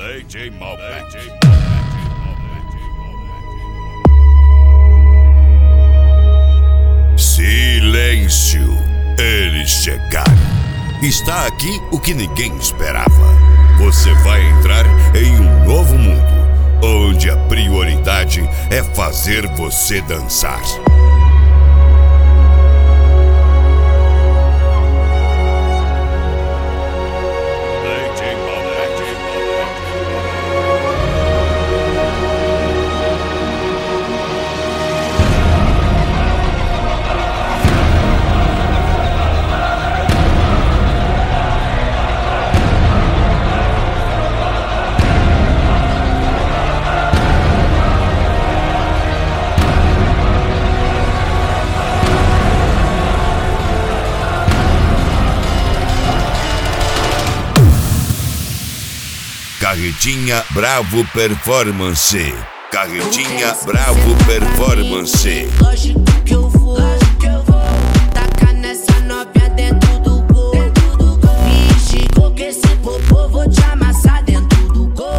DJ Malbec. Silêncio, eles chegaram. Está aqui o que ninguém esperava. Você vai entrar em um novo mundo, onde a prioridade é fazer você dançar. Carretinha Bravo Performance. Carretinha Bravo Performance. Lógico que eu vou tacar nessa novinha dentro do gol. Me esticou que esse popô vou te amassar dentro do gol.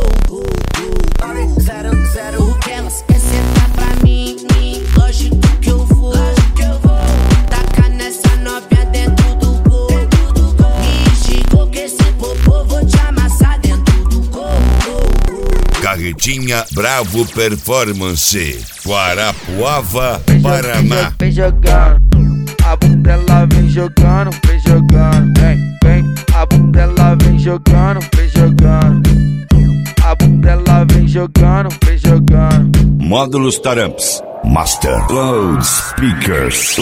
0-0, o que elas quer sentar pra mim. Lógico que eu vou tacar nessa novinha dentro do gol. Me esticou que esse popô vou te amassar dentro do gol. Carretinha Bravo Performance. Guarapuava, Paraná. Vem jogando, a bunda ela vem jogando, vem, a bunda ela vem jogando, a bunda ela vem jogando, Módulos Taramps Master. Loudspeakers.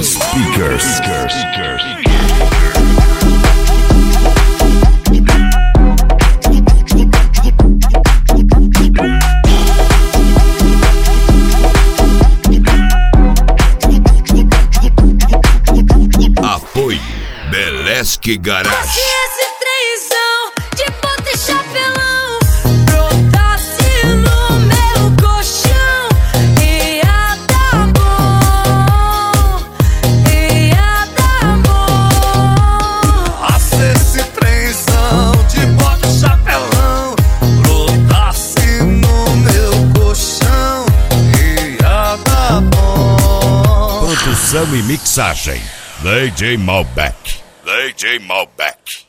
Apoio Belesque Garage. Esse trenzão de bota e chapelão brotasse no meu colchão, ia dar bom, ia dar bom. Esse trenzão de bota e chapelão brotasse no meu colchão, ia dar bom. Produção e mixagem DJ Malbec.